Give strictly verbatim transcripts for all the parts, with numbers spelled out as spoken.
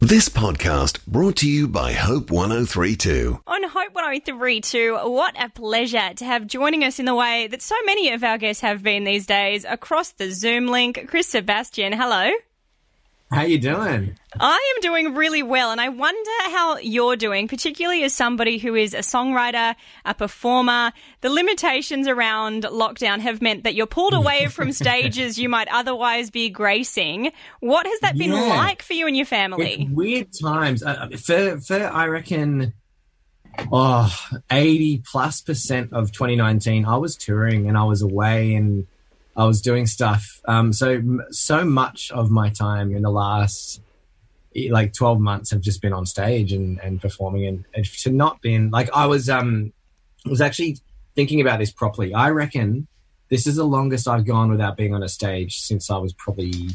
This podcast brought to you by Hope one oh three point two. On Hope one oh three point two, what a pleasure to have joining us in the way that so many of our guests have been these days across the Zoom link, Chris Sebastian. Hello. How you doing? I am doing really well, and I wonder how you're doing, particularly as somebody who is a songwriter, a performer. The limitations around lockdown have meant that you're pulled away from stages you might otherwise be gracing. What has that been Yeah. like for you and your family? It's weird times. Uh, for, for, I reckon, oh, eighty plus percent of twenty nineteen, I was touring and I was away and I was doing stuff. Um, so, so much of my time in the last like twelve months have just been on stage and, and performing, and, and to not been like, I was, um, I was actually thinking about this properly. I reckon this is the longest I've gone without being on a stage since I was probably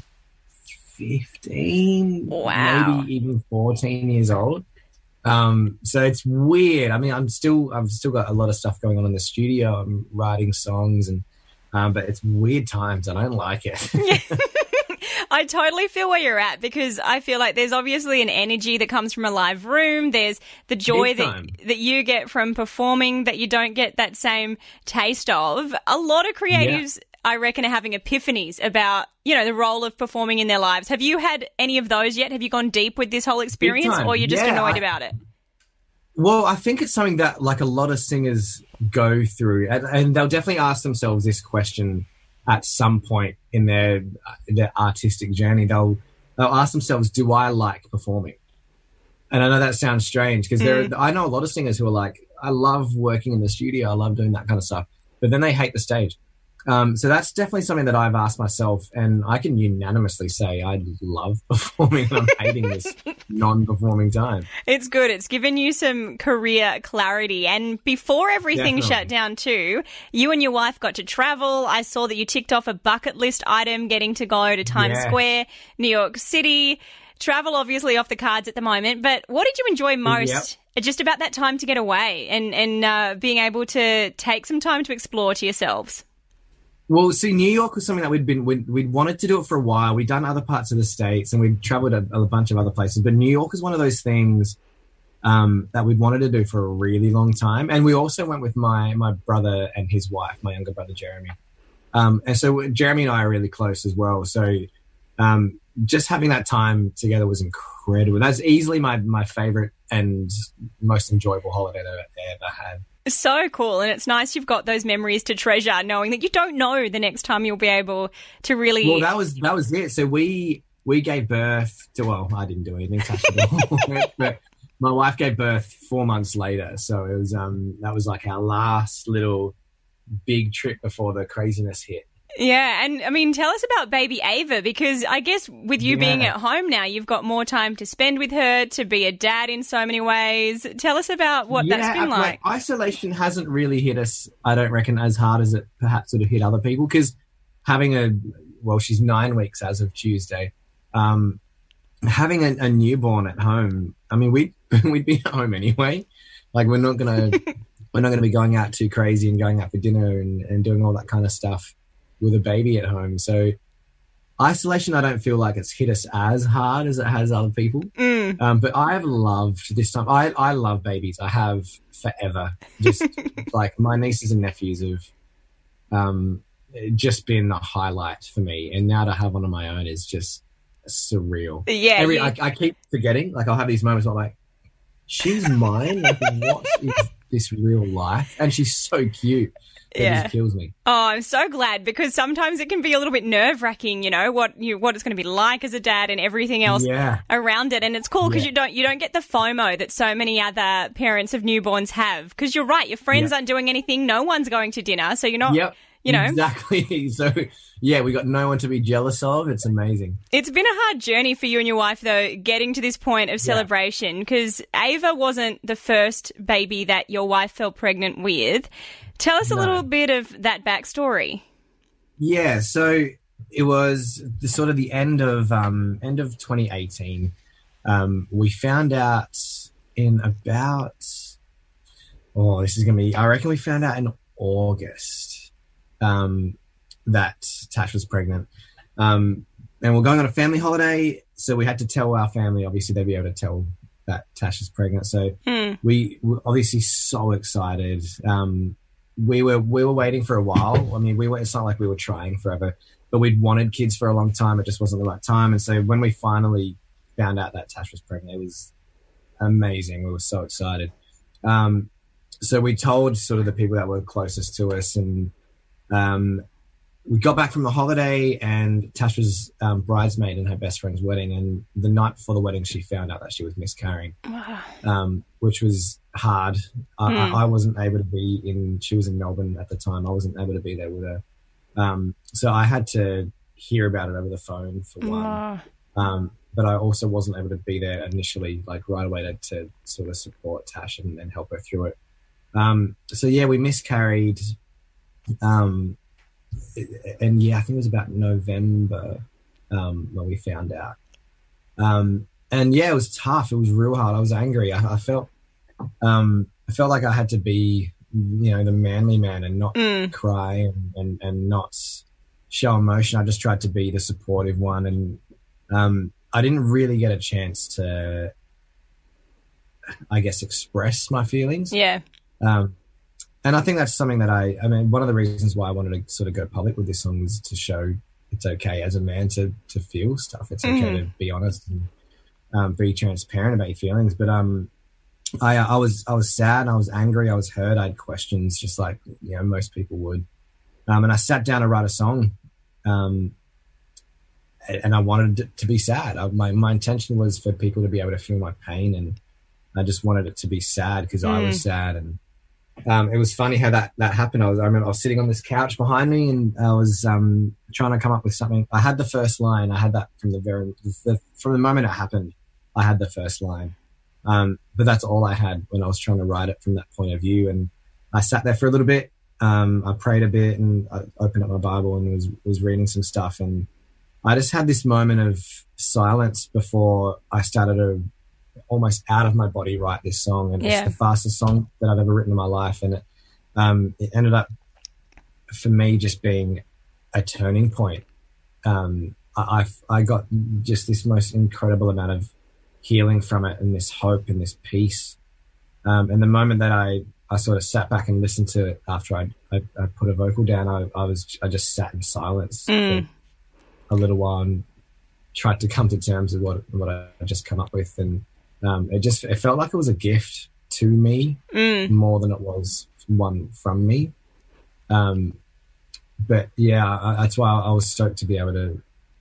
fifteen, Wow. maybe even fourteen years old. Um, so it's weird. I mean, I'm still, I've still got a lot of stuff going on in the studio. I'm writing songs and, um, but it's weird times. I don't like it. I totally feel where you're at, because I feel like there's obviously an energy that comes from a live room. There's the joy Big that time. that you get from performing that you don't get that same taste of. A lot of creatives, I reckon, are having epiphanies about, you know, the role of performing in their lives. Have you had any of those yet? Have you gone deep with this whole experience, time. or you're just Yeah, annoyed I- about it? Well, I think it's something that like a lot of singers go through, and, and they'll definitely ask themselves this question at some point in their their artistic journey. They'll they'll ask themselves, "Do I like performing?" And I know that sounds strange because there, I know a lot of singers who are like, "I love working in the studio, I love doing that kind of stuff," but then they hate the stage. Um, so that's definitely something that I've asked myself, and I can unanimously say I love performing and I'm hating this non-performing time. It's good. It's given you some career clarity. And before everything Definitely. shut down too, you and your wife got to travel. I saw that you ticked off a bucket list item, getting to go to Times Yeah. Square, New York City. Travel obviously off the cards at the moment, but what did you enjoy most just about that time to get away and, and uh, being able to take some time to explore to yourselves? Well, see, New York was something that we'd been we'd, we'd wanted to do it for a while. We'd done other parts of the States and we'd traveled a, a bunch of other places, but New York is one of those things um, that we'd wanted to do for a really long time. And we also went with my my brother and his wife, my younger brother Jeremy. Um, and so Jeremy and I are really close as well. So um, just having that time together was incredible. That's easily my my favorite and most enjoyable holiday that I've ever had. So cool. And it's nice you've got those memories to treasure, knowing that you don't know the next time you'll be able to really... Well, that was that was it. So we we gave birth to, well, I didn't do anything, touch the ball, but my wife gave birth four months later. So it was um that was like our last little big trip before the craziness hit. Yeah, and I mean, tell us about baby Ava, because I guess with you Yeah. being at home now, you've got more time to spend with her, to be a dad in so many ways. Tell us about what yeah, that's been like. isolation hasn't really hit us, I don't reckon, as hard as it perhaps would have hit other people, because having a, well, she's nine weeks as of Tuesday, um, having a, a newborn at home, I mean, we'd, we'd be at home anyway. Like, we're not going to, we're not going to be going out too crazy and going out for dinner and, and doing all that kind of stuff with a baby at home. So isolation, I don't feel like it's hit us as hard as it has other people. Mm. Um, but I have loved this time. I, I love babies. I have forever. Just like my nieces and nephews have um, just been a highlight for me. And now to have one of my own is just surreal. Yeah, Every, you- I, I keep forgetting. Like, I'll have these moments where I'm like, she's mine. Like, what is this real life? And she's so cute. It Yeah. just kills me. Oh, I'm so glad, because sometimes it can be a little bit nerve-wracking, you know, what you what it's going to be like as a dad and everything else Yeah. around it. And it's cool because Yeah. you don't you don't get the FOMO that so many other parents of newborns have. Because you're right, your friends Yeah. aren't doing anything, no one's going to dinner, so you're not, Yep. you know. Exactly. So, yeah, we got no one to be jealous of. It's amazing. It's been a hard journey for you and your wife, though, getting to this point of celebration, because Ava wasn't the first baby that your wife fell pregnant with. Tell us a No. little bit of that backstory. Yeah, so it was the sort of the end of um, end of twenty eighteen. Um, we found out in about oh, this is gonna be. I reckon we found out in August um, that Tash was pregnant, um, and we're going on a family holiday. so we had to tell our family. Obviously, they'd be able to tell that Tash is pregnant. So Mm. we were obviously so excited. Um, we were we were waiting for a while. I mean, we were. It's not like we were trying forever, but we'd wanted kids for a long time. It just wasn't the right time. And so when we finally found out that Tash was pregnant, it was amazing. We were so excited. Um, so we told sort of the people that were closest to us, and um, we got back from the holiday, and Tash was um, bridesmaid in her best friend's wedding. And the night before the wedding, she found out that she was miscarrying, um, which was hard. I, Mm. I, I wasn't able to be in, she was in Melbourne at the time. I wasn't able to be there with her. Um, so I had to hear about it over the phone for one. Oh. Um, but I also wasn't able to be there initially, like right away to, to sort of support Tash and, and help her through it. Um, so yeah, we miscarried. Um, and yeah, I think it was about November, um, when we found out. Um, and yeah, it was tough. It was real hard. I was angry. I, I felt, um, I felt like I had to be, you know, the manly man and not Mm. cry and, and, and not show emotion. I just tried to be the supportive one. And, um, I didn't really get a chance to, I guess, express my feelings. Yeah. Um, and I think that's something that I, I mean, one of the reasons why I wanted to sort of go public with this song was to show it's okay as a man to, to feel stuff. It's okay Mm. to be honest and um, be transparent about your feelings. But um, I, I was, I was sad. I was angry. I was hurt. I had questions, just like, you know, most people would. Um, and I sat down to write a song. Um, and I wanted it to be sad. I, my, my intention was for people to be able to feel my pain, and I just wanted it to be sad because I was sad. And um, it was funny how that, that happened. I was, I remember I was sitting on this couch behind me, and I was um, trying to come up with something. I had the first line. I had that from the very, the, from the moment it happened, I had the first line. Um, but that's all I had when I was trying to write it from that point of view. And I sat there for a little bit. Um, I prayed a bit, and I opened up my Bible and was, was reading some stuff. And I just had this moment of silence before I started to almost out of my body write this song. And Yeah. it's the fastest song that I've ever written in my life. And it, um, it ended up for me just being a turning point. Um, I, I, I got just this most incredible amount of healing from it, and this hope and this peace. Um, and the moment that I, I sort of sat back and listened to it after I, I, I put a vocal down, I, I was, I just sat in silence Mm. for a little while and tried to come to terms with what, what I just come up with. And, um, it just, it felt like it was a gift to me Mm. more than it was one from me. Um, but yeah, I, that's why I was stoked to be able to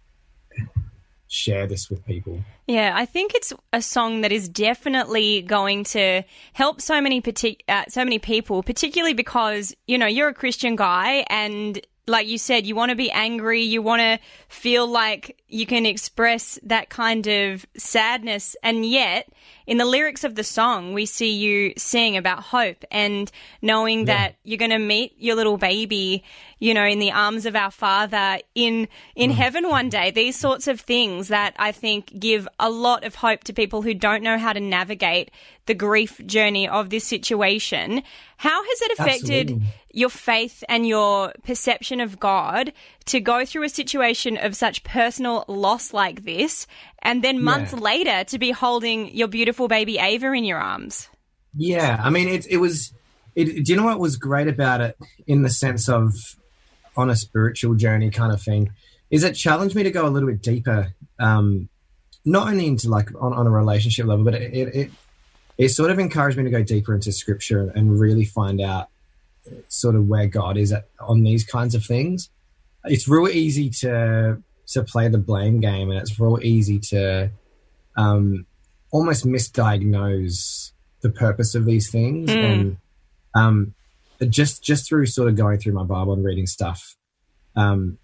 share this with people. Yeah, I think it's a song that is definitely going to help so many partic- uh, so many people, particularly because, you know, you're a Christian guy, and like you said, you want to be angry, you want to feel like you can express that kind of sadness, and yet in the lyrics of the song, we see you sing about hope and knowing Yeah. that you're going to meet your little baby, you know, in the arms of our Father in in heaven one day. These sorts of things that I think give a lot of hope to people who don't know how to navigate the grief journey of this situation. How has it affected Absolutely. your faith and your perception of God to go through a situation of such personal loss like this, and then months Yeah. later to be holding your beautiful baby Ava in your arms? Yeah, I mean, it, it was, it, do you know what was great about it in the sense of on a spiritual journey kind of thing, is it challenged me to go a little bit deeper, um, not only into like on, on a relationship level, but it, it, it, it sort of encouraged me to go deeper into scripture and really find out sort of where God is at, on these kinds of things. It's real easy to to play the blame game, and it's real easy to um, almost misdiagnose the purpose of these things. Mm. And um, just just through sort of going through my Bible and reading stuff, um,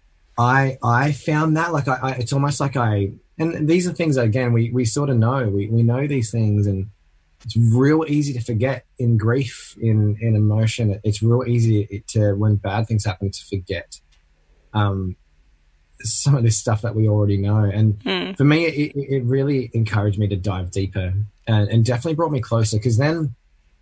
I I found that like I, I it's almost like I and these are things that, again, we we sort of know we we know these things, and it's real easy to forget in grief, in in emotion. It's real easy to, when bad things happen, to forget um, some of this stuff that we already know. And Mm. for me, it, it really encouraged me to dive deeper, and, and definitely brought me closer. Because then,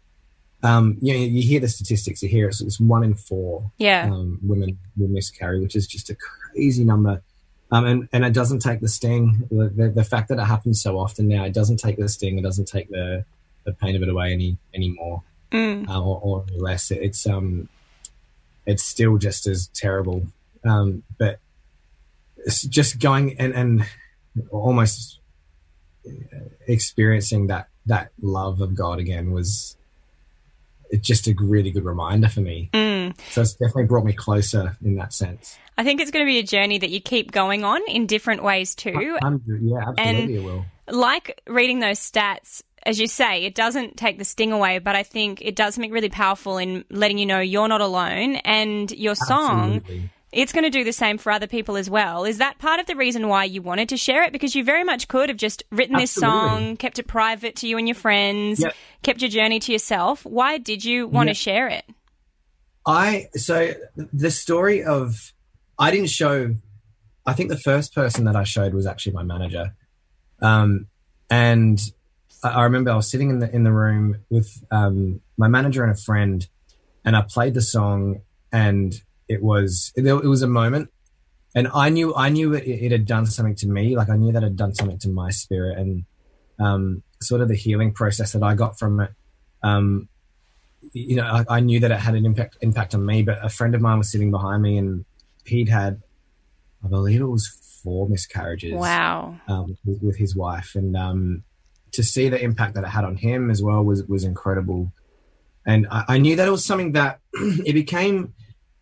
um, you know, you hear the statistics. You hear it's, it's one in four Yeah. um, women will miscarry, which is just a crazy number. Um, and, and it doesn't take the sting. The, the, the fact that it happens so often now, it doesn't take the sting. It doesn't take the, the pain of it away any anymore, mm. uh, or, or less. It, it's um, it's still just as terrible. Um, but it's just going and, and almost experiencing that that love of God again was it's just a really good reminder for me. Mm. So it's definitely brought me closer in that sense. I think it's going to be a journey that you keep going on in different ways too. I'm, yeah, absolutely it will. Like reading those stats, as you say, it doesn't take the sting away, but I think it does something really powerful in letting you know you're not alone, and your song, Absolutely. It's going to do the same for other people as well. Is that part of the reason why you wanted to share it? Because you very much could have just written this Absolutely. song, kept it private to you and your friends, Yep. kept your journey to yourself. Why did you want Yep. to share it? I so the story of I didn't show. I think the first person that I showed was actually my manager, um, and I, I remember I was sitting in the in the room with um, my manager and a friend, and I played the song, and it was it, it was a moment, and I knew I knew it, it had done something to me. Like I knew that it had done something to my spirit, and um, sort of the healing process that I got from it. Um, you know, I, I knew that it had an impact impact on me, but a friend of mine was sitting behind me, and he'd had, I believe it was four miscarriages. Wow. Um, with, with his wife, and um, to see the impact that it had on him as well was was incredible. And I, I knew that it was something that it became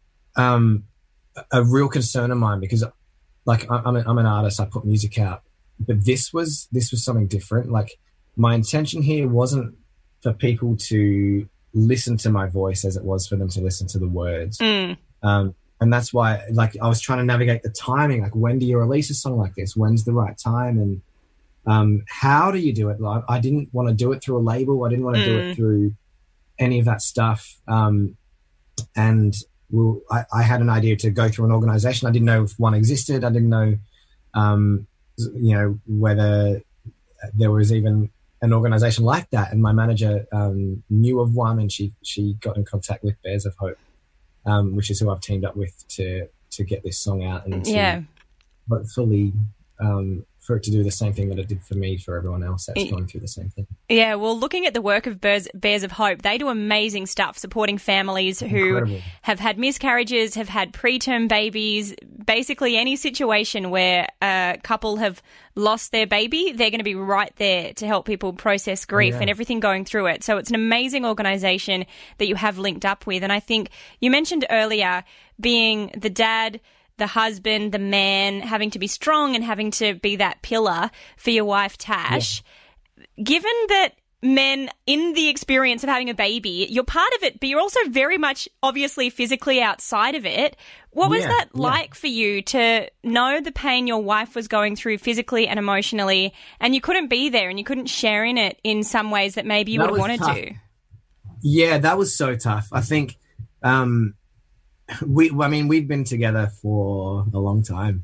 um, a real concern of mine because, like, I, I'm, a, I'm an artist. I put music out, but this was this was something different. Like, my intention here wasn't for people to listen to my voice as it was for them to listen to the words. Mm. Um, and that's why, like, I was trying to navigate the timing. Like, when do you release a song like this? When's the right time? And um, how do you do it? Like, I didn't want to do it through a label. I didn't want to Mm. do it through any of that stuff. Um, and well, I, I had an idea to go through an organization. I didn't know if one existed. I didn't know, um, you know, whether there was even an organization like that. And my manager um, knew of one, and she she got in contact with Bears of Hope, um, which is who I've teamed up with to to get this song out and to Yeah. hopefully um, for it to do the same thing that it did for me, for everyone else that's Yeah. going through the same thing. Yeah, well, looking at the work of Bears, Bears of Hope, they do amazing stuff supporting families who Incredible. have had miscarriages, have had preterm babies, basically any situation where a couple have lost their baby, they're going to be right there to help people process grief yeah. and everything going through it. So it's an amazing organisation that you have linked up with. And I think you mentioned earlier being the dad, the husband, the man, having to be strong and having to be that pillar for your wife, Tash. Yeah. Given that men, in the experience of having a baby, you're part of it, but you're also very much obviously physically outside of it. What was Yeah, that yeah. like for you to know the pain your wife was going through physically and emotionally, and you couldn't be there and you couldn't share in it in some ways that maybe you That would have was wanted tough. to? Yeah, that was so tough. I think um, we, I mean, we've been together for a long time.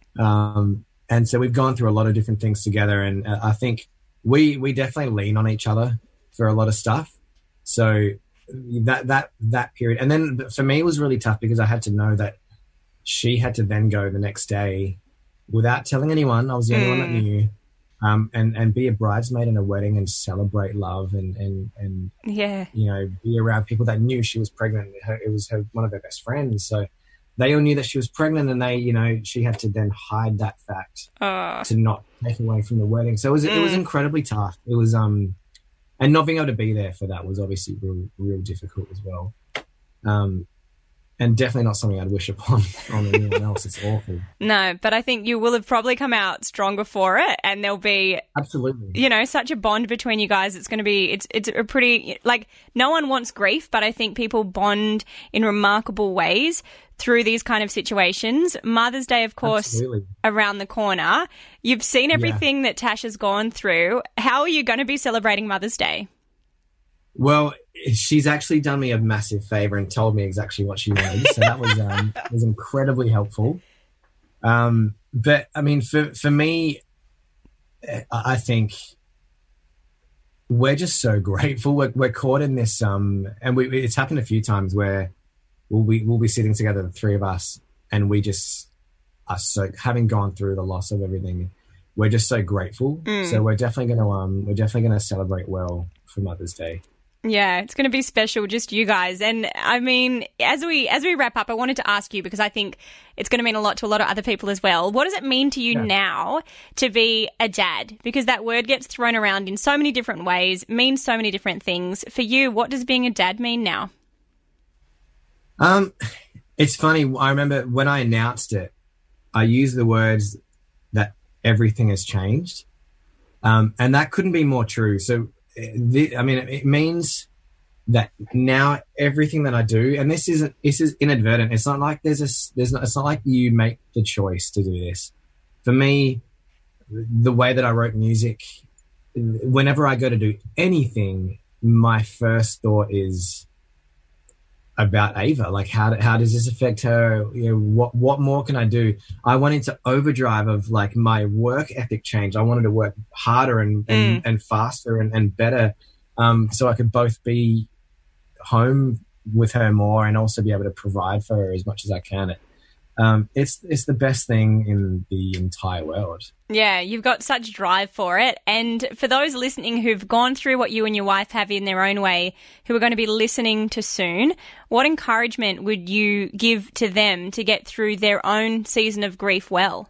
Um, and so we've gone through a lot of different things together. And uh, I think we, we definitely lean on each other for a lot of stuff. So that, that, that period. And then for me, it was really tough because I had to know that she had to then go the next day without telling anyone. I was the only Mm. one that knew. Um, and, and be a bridesmaid in a wedding and celebrate love and, and, and, Yeah. you know, be around people that knew she was pregnant. Her, it was her, one of her best friends. So they all knew that she was pregnant, and they, you know, she had to then hide that fact Oh. to not take away from the wedding. So it was, it was Mm. incredibly tough. It was, um, and not being able to be there for that was obviously real, real difficult as well. Um, and definitely not something I'd wish upon on anyone else. It's awful. No, but I think you will have probably come out stronger for it, and there'll be, Absolutely. you know, such a bond between you guys. It's going to be, it's it's a pretty, like, no one wants grief, but I think people bond in remarkable ways through these kind of situations. Mother's Day, of course, Absolutely. around the corner. You've seen everything that Tash has gone through. How are you going to be celebrating Mother's Day? Well, she's actually done me a massive favor and told me exactly what she wanted. So that was um, was incredibly helpful. Um, but I mean, for for me, I think we're just so grateful. We're, we're caught in this, um, and we, it's happened a few times where we'll be we'll be sitting together, the three of us, and we just are so, having gone through the loss of everything, we're just so grateful. Mm. So we're definitely going to, um, we're definitely going to celebrate well for Mother's Day. Yeah, it's going to be special, just you guys. And I mean, as we as we wrap up, I wanted to ask you, because I think it's going to mean a lot to a lot of other people as well. What does it mean to you yeah. now to be a dad? Because that word gets thrown around in so many different ways, means so many different things. For you, what does being a dad mean now? Um, it's funny. I remember when I announced it, I used the words that everything has changed. Um, and that couldn't be more true. So, the, I mean, it means that now everything that I do, and this isn't, this is inadvertent. It's not like there's a, there's not, it's not like you make the choice to do this. For me, the way that I wrote music, whenever I go to do anything, my first thought is about Ava. Like, how do, how does this affect her? You know, what what more can I do? I went into overdrive of like my work ethic change. I wanted to work harder and and, mm. and faster and, and better, um, so I could both be home with her more and also be able to provide for her as much as I can. It, um, it's it's the best thing in the entire world. Yeah, you've got such drive for it. And for those listening who've gone through what you and your wife have in their own way, who are going to be listening to soon, what encouragement would you give to them to get through their own season of grief well?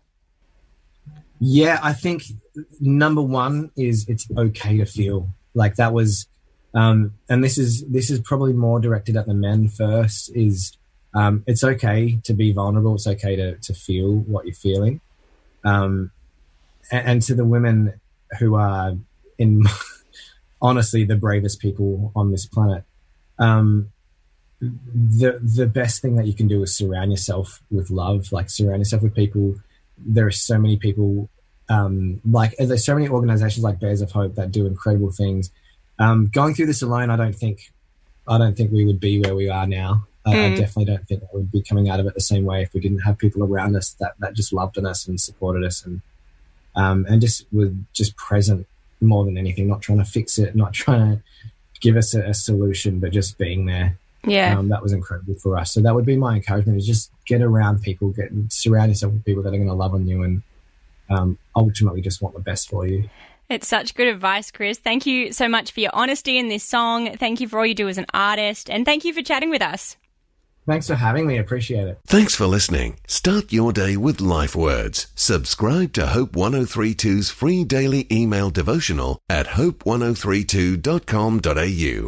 Yeah, I think number one is it's okay to feel. Like that was, um, and this is this is probably more directed at the men first, is um, it's okay to be vulnerable. It's okay to, to feel what you're feeling. Um, and to the women who are, in honestly, the bravest people on this planet, um, the the best thing that you can do is surround yourself with love. Like, surround yourself with people. There are so many people, um, like there's so many organizations like Bears of Hope that do incredible things. Um, going through this alone, I don't think, I don't think we would be where we are now. I, mm. I definitely don't think I would be coming out of it the same way if we didn't have people around us that that just loved on us and supported us and. Um, and just were just present more than anything, not trying to fix it, not trying to give us a, a solution, but just being there. Yeah. Um, that was incredible for us. So that would be my encouragement, is just get around people, get surround yourself with people that are going to love on you and um, ultimately just want the best for you. It's such good advice, Chris. Thank you so much for your honesty in this song. Thank you for all you do as an artist. And thank you for chatting with us. Thanks for having me. I appreciate it. Thanks for listening. Start your day with Life Words. Subscribe to Hope one oh three two's free daily email devotional at hope ten thirty-two dot com dot a u.